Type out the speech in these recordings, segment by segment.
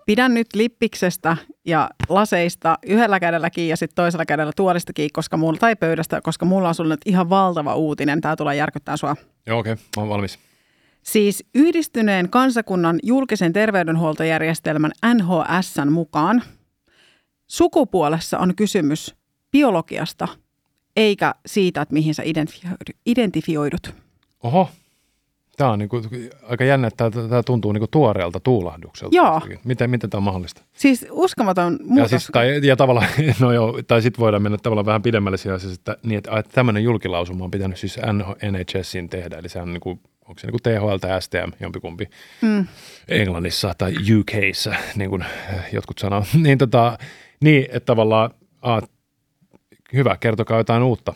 pidän nyt lippiksestä ja laseista yhdellä kädellä kiinni ja sitten toisella kädellä tuolista kiinni, tai pöydästä, koska mulla on sulle nyt ihan valtava uutinen. Tämä tulee järkyttää sua. Joo, okei. Mä oon valmis. Siis Yhdistyneen kansakunnan julkisen terveydenhuoltojärjestelmän NHS:n mukaan sukupuolessa on kysymys biologiasta, eikä siitä, että mihin sä identifioidut. Oho. Tämä on niinku aika jännä, että tämä tuntuu niinku tuoreelta tuulahdukselta. Joo. Miten tämä on mahdollista? Siis uskomaton muutos. Ja, siis, tavallaan, no joo, tai sitten voidaan mennä tavallaan vähän pidemmälle siinä asiassa, että tämmöinen julkilausuma on pitänyt siis NHSin tehdä. Eli se on niinku, onko se niinku THL tai STM, jompikumpi Englannissa tai UK:ssa, niin kuin jotkut sanoo. Niin, että tavallaan, hyvä, kertokaa jotain uutta.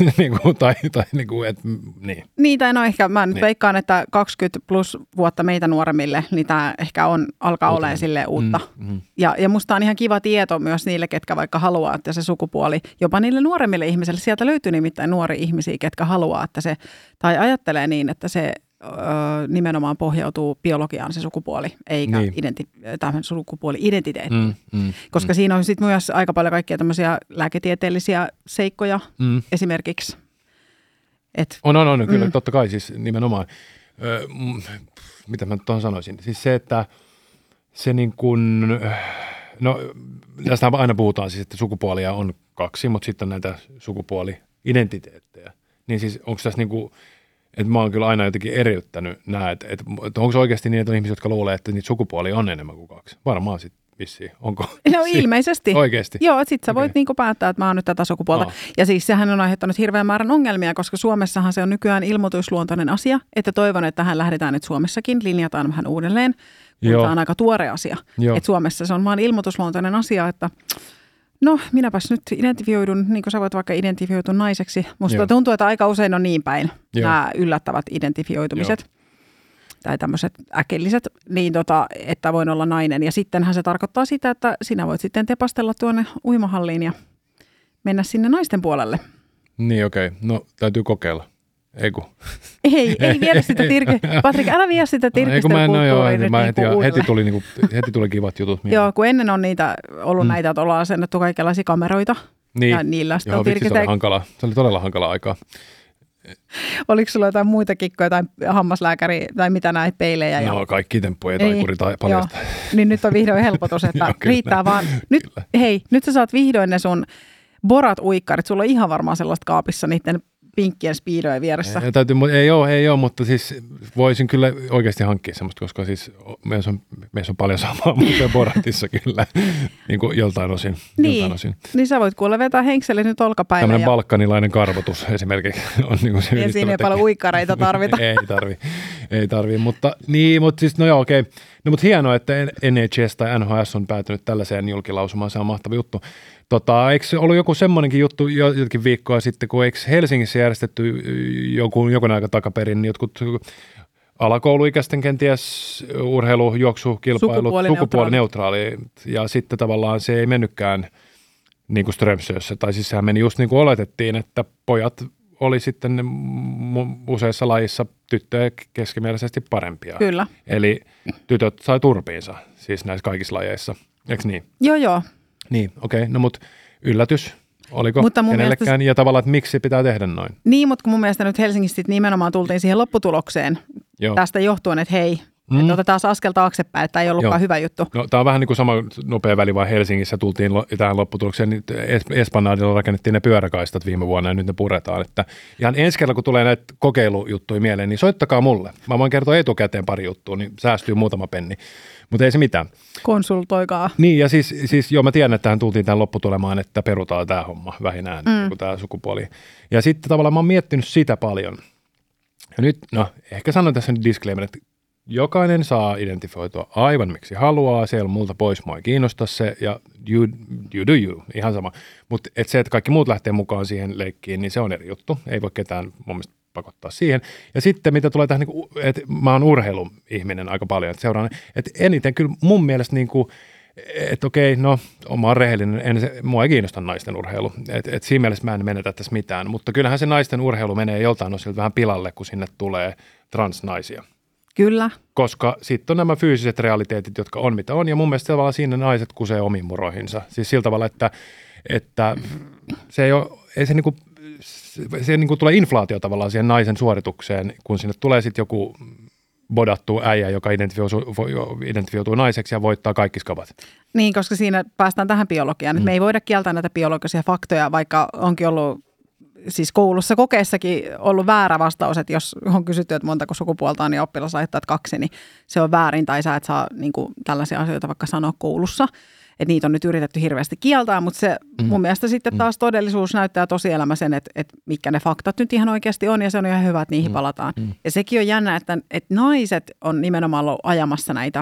Niin, tai no ehkä mä nyt veikkaan, että 20 plus vuotta meitä nuoremmille, niin tämä ehkä alkaa olemaan silleen uutta. Ja musta on ihan kiva tieto myös niille, ketkä vaikka haluaa, että se sukupuoli, jopa niille nuoremmille ihmisille, sieltä löytyy nimittäin nuoria ihmisiä, ketkä haluaa, että se, tai ajattelee niin, että se nimenomaan pohjautuu biologiaan se sukupuoli, eikä sukupuoli-identiteetti. Koska siinä on sitten myös aika paljon kaikkia tämmöisiä lääketieteellisiä seikkoja esimerkiksi. On, kyllä, totta kai siis nimenomaan. Mitä mä tuohon sanoisin? Siis se, että se niin kuin, no tästä aina puhutaan siis, että sukupuolia on 2, mutta sitten on näitä sukupuoli-identiteettejä. Niin siis onko tässä niin kuin, että mä oon kyllä aina jotenkin eriyttänyt nämä, että onko se oikeasti niin, että on ihmisiä, jotka luulee, että niitä sukupuolia on enemmän kuin 2? Varmaan sitten vissiin. Onko? No ilmeisesti. Oikeasti? Joo, että sit sä voit niinku päättää, että mä oon nyt tätä sukupuolta. Ja siis sehän on aiheuttanut hirveän määrän ongelmia, koska Suomessahan se on nykyään ilmoitusluontoinen asia, että toivon, että tähän lähdetään nyt Suomessakin, linjataan vähän uudelleen, kun tämä on aika tuore asia. Että Suomessa se on vaan ilmoitusluontoinen asia, että no, minäpäs nyt identifioidun, niin kuin sä voit vaikka identifioitua naiseksi. Musta tuntuu, että aika usein on niin päin nämä yllättävät identifioitumiset tai tämmöiset äkilliset, niin että voin olla nainen. Ja sittenhän se tarkoittaa sitä, että sinä voit sitten tepastella tuonne uimahalliin ja mennä sinne naisten puolelle. Niin, okei. No, täytyy kokeilla. Ei viedä sitä Patrik, älä vie sitä tirkistelkulttuuria. Heti tuli kivat jutut. Joo, kun ennen on niitä ollut näitä, että ollaan asennettu kaikenlaisia kameroita. Niin. Ja niillä sitten on tirkistelkulttuuria. Se oli todella hankala aikaa. Oliko sulla jotain muita kikkoja tai hammaslääkäri tai mitä näitä peilejä? No kaikki temppuja taikuri tai paljasta. Niin nyt on vihdoin helpotus, että riittää vaan. Nyt sä saat vihdoin ne sun Borat-uikkarit. Sulla on ihan varmaan sellaista kaapissa niiden pinkkien speedojen vieressä. Ei ole, mutta siis voisin kyllä oikeasti hankkia semmoista, koska siis meissä on paljon samaa muuten Boratissa kyllä, niin kuin joltain osin. Niin sä voit kuule vetää henkselit nyt olkapäille. Tämmöinen balkanilainen karvotus esimerkiksi on niin kuin se. Ja siinä ei paljon uikkareita tarvita. ei tarvi, mutta siis no joo okei. No mutta hienoa, että NHS tai NHS on päätynyt tällaiseen julkilausumaan, se on mahtava juttu. Eikö ollut joku semmoinenkin juttu jotkin viikkoa sitten, kun eikö Helsingissä järjestetty jonkun aika takaperin jotkut alakouluikäisten kenties urheilujuoksukilpailut sukupuolineutraali ja sitten tavallaan se ei mennytkään niin kuin Strömsössä, tai siis sehän meni just niin kuin oletettiin, että pojat oli sitten useissa lajissa tyttöjä keskimääräisesti parempia. Kyllä. Eli tytöt sai turpiinsa, siis näissä kaikissa lajeissa, eikö niin? Joo. Niin, okei. No mutta yllätys, oliko kenellekään ja tavallaan, että miksi pitää tehdä noin? Niin, mutta mun mielestä nyt Helsingissä nimenomaan tultiin siihen lopputulokseen tästä johtuen, että hei, että otetaan askel taaksepäin, että ei ollutkaan hyvä juttu. No, tämä on vähän niin kuin sama nopea väli, vaan Helsingissä tultiin tähän lopputulokseen. Nyt Esplanadilla rakennettiin ne pyöräkaistat viime vuonna ja nyt ne puretaan. Että ihan ensi kerralla, kun tulee näitä kokeilujuttuja mieleen, niin soittakaa mulle. Mä voin kertoa etukäteen pari juttua, niin säästyy muutama penni. Mutta ei se mitään. Konsultoikaa. Niin, ja siis mä tiedän, että tähän tultiin tämän lopputulemaan, että perutaan tämä homma vähinään, niin kuin tämä sukupuoli. Ja sitten tavallaan mä oon miettinyt sitä paljon. Ja nyt, ehkä sanon tässä nyt disclaimer, että jokainen saa identifioitua aivan miksi haluaa, se ei ole multa pois, mua ei kiinnosta se, ja you do you, ihan sama. Mutta se, että kaikki muut lähtee mukaan siihen leikkiin, niin se on eri juttu. Ei voi ketään mun mielestä pakottaa siihen. Ja sitten mitä tulee tähän, että mä oon urheiluihminen aika paljon, että seuraan, että eniten kyllä mun mielestä että okei, no mä oon rehellinen, mua ei kiinnosta naisten urheilu, että siinä mielessä mä en menetä tässä mitään, mutta kyllähän se naisten urheilu menee joltain osilta vähän pilalle, kun sinne tulee transnaisia. Kyllä. Koska sitten on nämä fyysiset realiteetit, jotka on mitä on. Ja mun mielestä tavallaan siinä naiset kusee omiin muroihinsa. Siis sillä tavalla, että se ei ole, ei se niinku, se niinku tulee inflaatio tavallaan siihen naisen suoritukseen, kun sinne tulee sitten joku bodattu äijä, joka identifioituu naiseksi ja voittaa kaikki skabat. Niin, koska siinä päästään tähän biologiaan. Me ei voida kieltää näitä biologisia faktoja, vaikka onkin ollut siis koulussa kokeessakin ollut väärä vastaus, että jos on kysytty, että montako sukupuolta on, niin oppilas laittaa, että 2, niin se on väärin tai sä et saa niin kuin tällaisia asioita vaikka sanoa koulussa. Että niitä on nyt yritetty hirveästi kieltää, mutta se mun mielestä sitten taas todellisuus näyttää tosielämä sen, että mitkä ne faktat nyt ihan oikeasti on ja se on ihan hyvä, että niihin palataan. Ja sekin on jännä, että naiset on nimenomaan ollut ajamassa näitä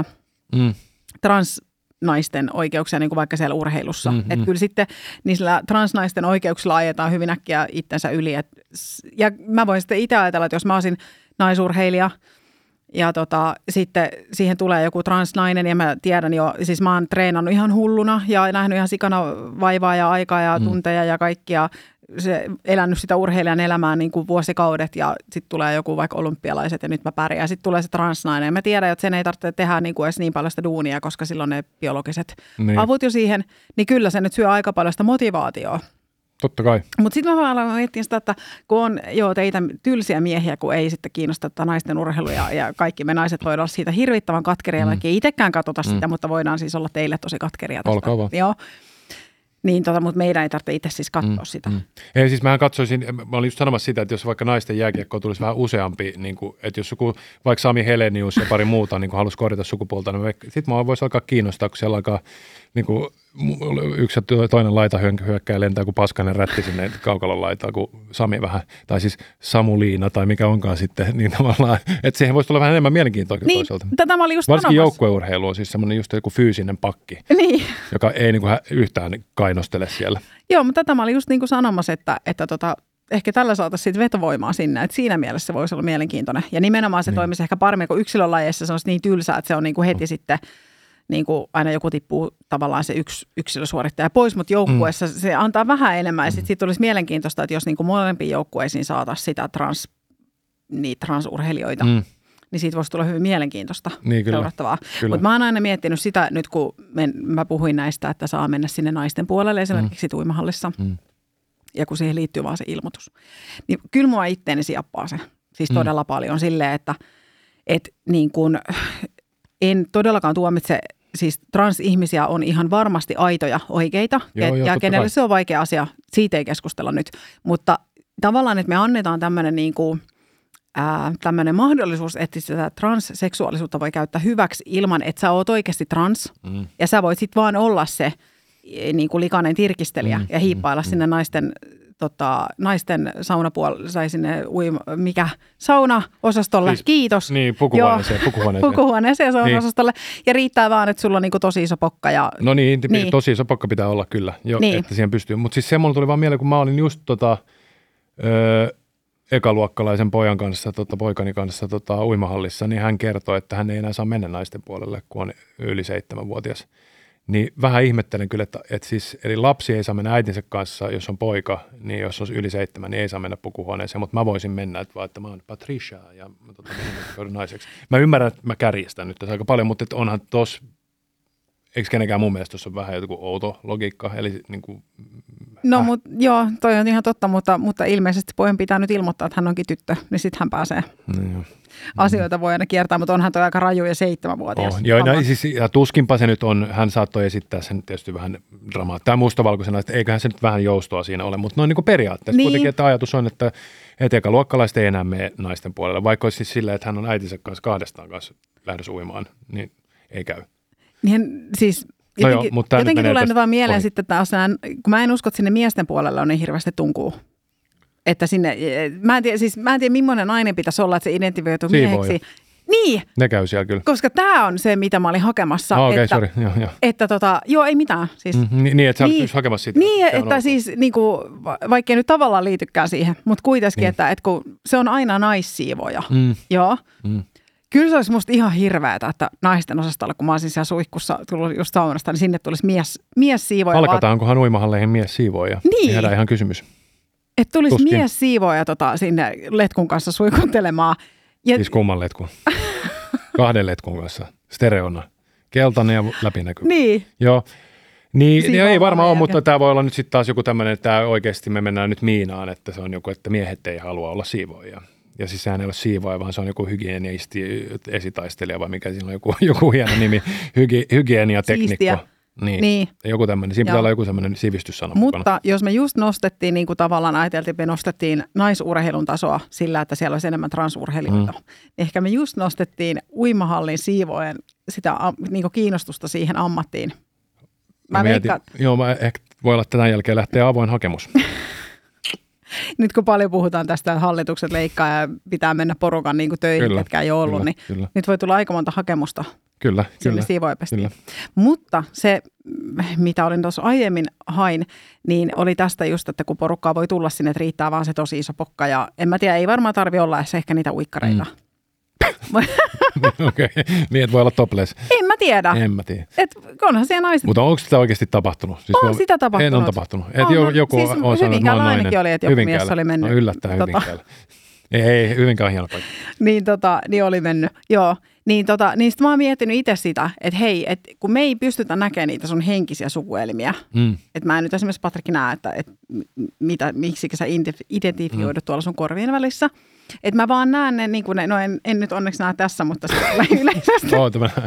transnaisten oikeuksia, niin kuin vaikka siellä urheilussa. Että kyllä sitten niillä transnaisten oikeuksilla ajetaan hyvin äkkiä itsensä yli. Ja mä voin sitten itse ajatella, että jos mä olisin naisurheilija, ja sitten siihen tulee joku transnainen ja mä tiedän jo, siis mä oon treenannut ihan hulluna ja nähnyt ihan sikana vaivaa ja aikaa ja tunteja ja kaikkia. Se elänyt sitä urheilijan elämää niin kuin vuosikaudet ja sitten tulee joku vaikka olympialaiset ja nyt mä pärjään. Sitten tulee se transnainen ja mä tiedän, että sen ei tarvitse tehdä niin kuin edes niin paljon sitä duunia, koska silloin ne biologiset avut jo siihen. Niin kyllä se nyt syö aika paljon sitä motivaatioa. Totta kai. Mutta sitten mä aloin miettiä sitä, että kun on teitä tylsiä miehiä, kun ei sitten kiinnosta naisten urheilu ja kaikki me naiset voidaan olla siitä hirvittävän katkeria, vaikka ei itsekään katsota sitä, mutta voidaan siis olla teille tosi katkeria tästä. Olkaa vaan. Joo. Niin, mutta meidän ei tarvitse itse siis katsoa sitä. Ei, siis mähän katsoisin, mä olin just sanomassa sitä, että jos vaikka naisten jääkiekkoon tulisi vähän useampi, niin kuin, että jos joku, vaikka Sami Helenius ja pari muuta niin halusi korjata sukupuolta, niin sitten mä voisi alkaa kiinnostaa, kun siellä alkaa niin kuin, yksi ja toinen laita hyökkää lentää kuin paskainen rätti sinne kaukalon laitaan, kun Sami vähän, tai siis Samuliina tai mikä onkaan sitten, niin tavallaan, että siihen voisi tulla vähän enemmän mielenkiintoa niin, toisaalta. Tätä mä olin just varsinkin joukkueurheilu on siis semmoinen just joku fyysinen pakki, joka ei niin kuin yhtään kainostele siellä. Joo, mutta tätä mä olin just niin kuin sanomassa, että ehkä tällä saataisiin sitten vetovoimaa sinne, että siinä mielessä se voisi olla mielenkiintoinen. Ja nimenomaan se toimisi ehkä paremmin, kun yksilölajeissa se olisi niin tylsää, että se on niin kuin heti sitten niin kuin aina joku tippuu tavallaan se yksilösuorittaja pois, mutta joukkueessa se antaa vähän enemmän. Ja sitten siitä olisi mielenkiintoista, että jos niin kuin molempiin joukkueisiin saataisiin sitä transurheilijoita, niin siitä voisi tulla hyvin mielenkiintoista seurattavaa. Mutta mä oon aina miettinyt sitä nyt, kun mä puhuin näistä, että saa mennä sinne naisten puolelle esimerkiksi uimahallissa. Ja kun siihen liittyy vaan se ilmoitus. Niin kyllä mua itteeni siappaa se. Siis todella paljon silleen, että niin kuin en todellakaan tuomitse, siis transihmisiä on ihan varmasti aitoja, oikeita. Ja kenelle se on vaikea asia, siitä ei keskustella nyt. Mutta tavallaan, että me annetaan tämmöinen niin kuin tämmöinen mahdollisuus, että sitä transseksuaalisuutta voi käyttää hyväksi ilman, että sä oot oikeasti trans. Ja sä voit sitten vaan olla se niin kuin likainen tirkistelijä ja hiippailla sinne naisten saunapuolelle, sai sinne saunaosastolle, siis, kiitos. Niin, pukuhuoneeseen saunaosastolle. Ja riittää vaan, että sulla on niin kuin tosi iso pokka. No niin, tosi iso pokka pitää olla kyllä, että siihen pystyy. Mutta siis se mulla tuli vaan mieleen, kun mä olin just ekaluokkalaisen pojan kanssa, poikani kanssa uimahallissa, niin hän kertoi, että hän ei enää saa mennä naisten puolelle, kun on yli 7-vuotias. Niin vähän ihmettelen kyllä, että siis, eli lapsi ei saa mennä äitinsä kanssa, jos on poika, niin jos on yli 7, niin ei saa mennä pukuhuoneeseen, mutta mä voisin mennä, että mä oon Patricia ja menen naiseksi. Mä ymmärrän, että mä kärjistän nyt tässä aika paljon, mutta että onhan tossa, eikö kenenkään mun mielestä tuossa on vähän joku outo logiikka, eli niin kuin joo, toi on ihan totta, mutta ilmeisesti pojan pitää nyt ilmoittaa, että hän onkin tyttö, niin sitten hän pääsee. Asioita voi aina kiertää, mutta onhan toi aika raju ja 7-vuotias. Joo, siis, ja tuskinpa se nyt on, hän saattoi esittää sen tietysti vähän dramaattista mustavalkoisena, että eiköhän se nyt vähän joustoa siinä ole, mutta noin niin kuin periaatteessa kuitenkin, että ajatus on, että ekaluokkalaiset ei enää mene naisten puolelle, vaikka olisi siis silleen, että hän on äitinsä kanssa kahdestaan kanssa lähdössä uimaan, niin ei käy. Niin siis jotenkin tulee nyt vaan mieleen sitten taas, kun mä en usko, että sinne miesten puolelle on niin hirveästi tunkuu. Että sinne, mä en tiedä millainen nainen pitäisi olla, että se identifioituu mieheksi. Niin. Ne käy siellä kyllä. Koska tämä on se, mitä mä olin hakemassa. Sori. Että ei mitään. Siis, niin, että sä olet hakemassa siitä. Niin, että siis niinku, vaikka ei nyt tavallaan liitykään siihen, mutta kuitenkin, niin. että kun se on aina naissiivoja. Joo. Kyllä se olisi musta ihan hirveätä, että naisten osastolla, kun mä olisin siellä suihkussa tullut just saunasta, niin sinne tulisi mies siivoja. Palkataankohan uimahalleihin mies siivoja? Niin. Tehdään ihan kysymys. Että tulisi mies siivoja sinne letkun kanssa suikuttelemaan. Siis kumman letkun? 2 letkun kanssa, stereona, keltainen ja läpinäkyvä. Niin. Joo. Niin ei varmaan ole, mutta tämä voi olla nyt sitten taas joku tämmöinen, että tämä oikeasti me mennään nyt miinaan, että se on joku, että miehet ei halua olla siivoajia. Ja siis sehän ei ole siivoaja, vaan se on joku hygienisti, esitaistelija vai mikä siinä on joku hieno nimi, hygieniateknikko. Niin. Joku tämmöinen, siinä pitää olla joku semmoinen sivistyssana Mutta mukana. jos me just nostettiin, niin kuin tavallaan ajateltiin, me nostettiin naisurheilun tasoa sillä, että siellä olisi enemmän transurheilijoita. Ehkä me just nostettiin uimahallin siivojen sitä niin kuin kiinnostusta siihen ammattiin. Mä ehkä voi olla, että tämän jälkeen lähtee avoin hakemus. Nyt kun paljon puhutaan tästä, että hallitukset leikkaa ja pitää mennä porukan niin kuin töihin, ketkä ei ole ollut, niin nyt voi tulla aika monta hakemusta. Kyllä. Mutta se, mitä olin tuossa aiemmin hain, niin oli tästä just, että kun porukkaa voi tulla sinne, että riittää vaan se tosi iso pokka. Ja en mä tiedä, ei varmaan tarvitse olla edes ehkä niitä uikkareita. Okei, niin että voi olla topless. En mä tiedä. Et onhan siellä naiset. Mutta onko sitä oikeasti tapahtunut? Siis on sitä tapahtunut. En on tapahtunut. Joku siis on sanonut, että mä oon nainen. Ainakin oli, että joku mies oli mennyt. No yllättäen Hyvinkäällä. Ei, Hyvinkää on hieno paikka. Niin oli mennyt, joo. Niin sitten mä oon miettinyt itse sitä, että hei, että kun me ei pystytä näkemään niitä sun henkisiä sukuelimiä, että mä en nyt esimerkiksi Patrik näe, että miksi sä identifioidut tuolla sun korvien välissä, että mä vaan näen ne, niin kuin ne, no en nyt onneksi näe tässä, mutta yleisesti,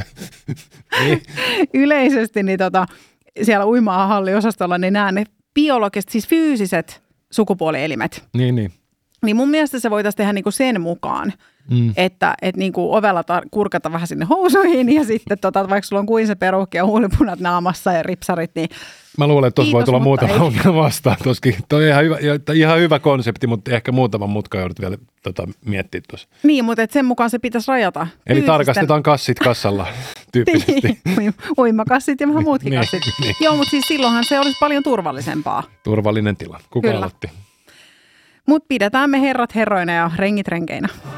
yleisesti niin siellä uimahalliosastolla niin näen ne biologiset, siis fyysiset sukupuolielimet. Niin. Niin mun mielestä se voitaisiin tehdä niinku sen mukaan, että niinku ovella kurkata vähän sinne housuihin ja sitten vaikka sulla on kuin se perukki ja huulipunat naamassa ja ripsarit, niin mä luulen, että tuossa voi tulla muutama ongelma vastaan. Toi on ihan hyvä konsepti, mutta ehkä muutaman mutkan joudut vielä miettiä tuossa. Niin, mutta sen mukaan se pitäisi rajata. Eli tarkastetaan kassit kassalla tyyppisesti. Uimakassit ja vähän muutkin kassit. Niin. Joo, mutta siis silloinhan se olisi paljon turvallisempaa. Turvallinen tila. Kuka aloitti? Mutta pidetään me herrat herroina ja rengit renkeinä.